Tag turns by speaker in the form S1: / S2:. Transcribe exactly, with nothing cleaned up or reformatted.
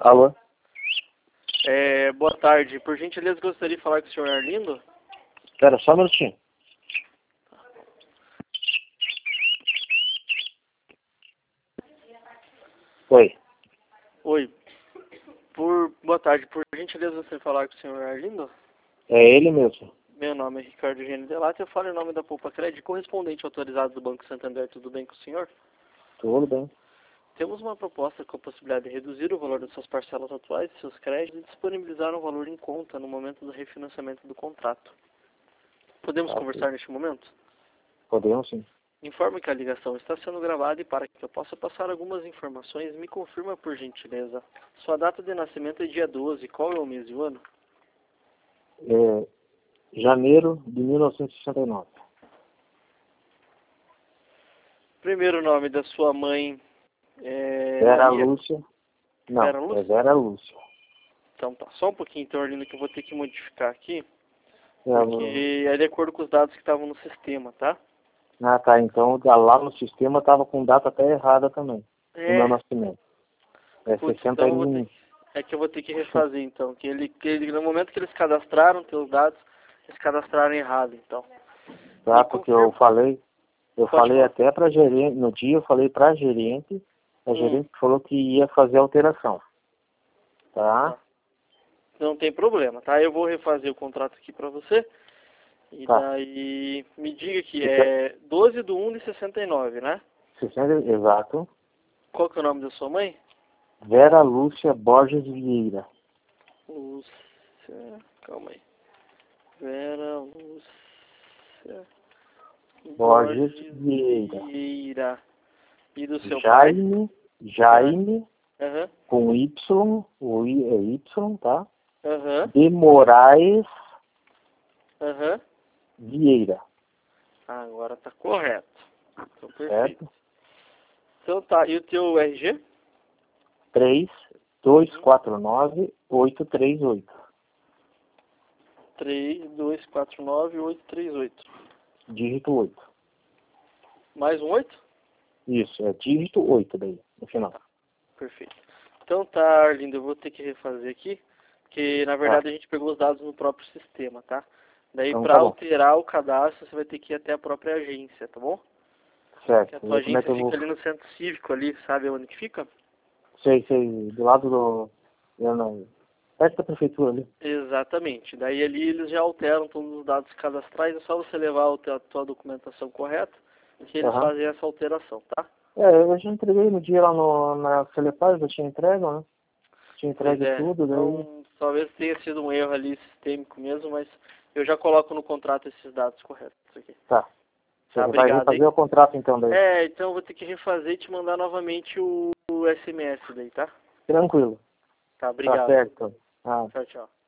S1: Alô?
S2: É, boa tarde. Por gentileza, gostaria de falar com o senhor Arlindo?
S1: Espera só um minutinho. Oi.
S2: Oi. Por, boa tarde. Por gentileza, gostaria de falar com o senhor Arlindo?
S1: É ele mesmo.
S2: Meu nome é Ricardo Eugênio Delata. Eu falo em nome da Poupa Crédito, correspondente autorizado do Banco Santander. Tudo bem com o senhor?
S1: Tudo bem.
S2: Temos uma proposta com a possibilidade de reduzir o valor das suas parcelas atuais, seus créditos, e disponibilizar um valor em conta no momento do refinanciamento do contrato. Podemos
S1: Tá,
S2: conversar neste momento?
S1: podemos sim.
S2: Informe que a ligação está sendo gravada e para que eu possa passar algumas informações, me confirma por gentileza. Sua data de nascimento é dia doze, qual é o mês e o ano?
S1: É, janeiro de mil novecentos e sessenta e nove.
S2: Primeiro nome da sua mãe é...
S1: Vera
S2: Maria.
S1: Lúcia. Não,
S2: Vera
S1: é
S2: Lúcia?
S1: Vera Lúcia.
S2: Então tá, só um pouquinho então, Arlindo, que eu vou ter que modificar aqui,
S1: É,
S2: porque é de acordo com os dados que estavam no sistema, tá?
S1: Ah, tá. Então lá no sistema estava com data até errada também.
S2: É,
S1: Do meu nascimento. É
S2: putz,
S1: sessenta
S2: então
S1: e
S2: eu vou ter
S1: um.
S2: que, é que eu vou ter que refazer então, que ele, que ele no momento que eles cadastraram teus dados, eles cadastraram errado, então.
S1: Tá,
S2: Me
S1: porque eu
S2: confirma.
S1: falei, eu
S2: Pode
S1: falei
S2: falar.
S1: até pra gerente, no dia eu falei pra gerente, a
S2: Hum.
S1: gerente falou que ia fazer alteração. Tá?
S2: Tá. Não tem problema, tá? Eu vou refazer o contrato aqui pra você. E
S1: Tá.
S2: daí, me diga que
S1: Fica-
S2: é doze de um de sessenta e nove, né?
S1: sessenta, exato.
S2: Qual que é o nome da sua mãe?
S1: Vera Lúcia Borges Vieira.
S2: Lúcia, calma aí. Vera Lúcia
S1: Borges
S2: Borges
S1: Vieira.
S2: Vieira. E do seu pai?
S1: Jaime, Jaime,
S2: Aham,
S1: com Y, o I é Y, tá?
S2: aham,
S1: De Moraes
S2: aham.
S1: Vieira.
S2: Ah, agora tá correto. Então, perfeito.
S1: Certo?
S2: Então tá, e o teu R G?
S1: três dois quatro nove oito três oito.
S2: três dois quatro nove oito três oito.
S1: Dígito oito.
S2: Mais um oito?
S1: Isso, é dígito oito daí, no final.
S2: Perfeito. Então tá, Arlindo, eu vou ter que refazer aqui, porque na verdade a gente pegou os dados no próprio sistema, tá? Daí
S1: Então
S2: para
S1: tá bom.
S2: alterar o cadastro você vai ter que ir até a própria agência, tá bom?
S1: Certo.
S2: Que a
S1: E
S2: tua
S1: aí, como é
S2: agência
S1: que eu vou...
S2: fica ali no centro cívico ali, sabe onde que fica?
S1: Sei, sei, do lado do... Eu não... Perto da prefeitura ali.
S2: Exatamente. Daí ali eles já alteram todos os dados cadastrais, é só você levar a tua, a tua documentação correta que eles
S1: Aham.
S2: fazem essa alteração, tá?
S1: É, eu já entreguei no dia lá no, na Celepaz, eu tinha entregue, né? Tinha
S2: Pois
S1: entregue
S2: é,
S1: tudo, daí...
S2: então talvez tenha sido um erro ali sistêmico mesmo, mas eu já coloco no contrato esses dados corretos aqui.
S1: Tá. Você
S2: Tá,
S1: vai
S2: obrigado,
S1: refazer
S2: hein?
S1: o contrato então daí.
S2: É, então eu vou ter que refazer e te mandar novamente o, o S M S daí, tá?
S1: Tranquilo.
S2: Tá,
S1: Tá
S2: obrigado.
S1: certo. Ah.
S2: Tchau, tchau.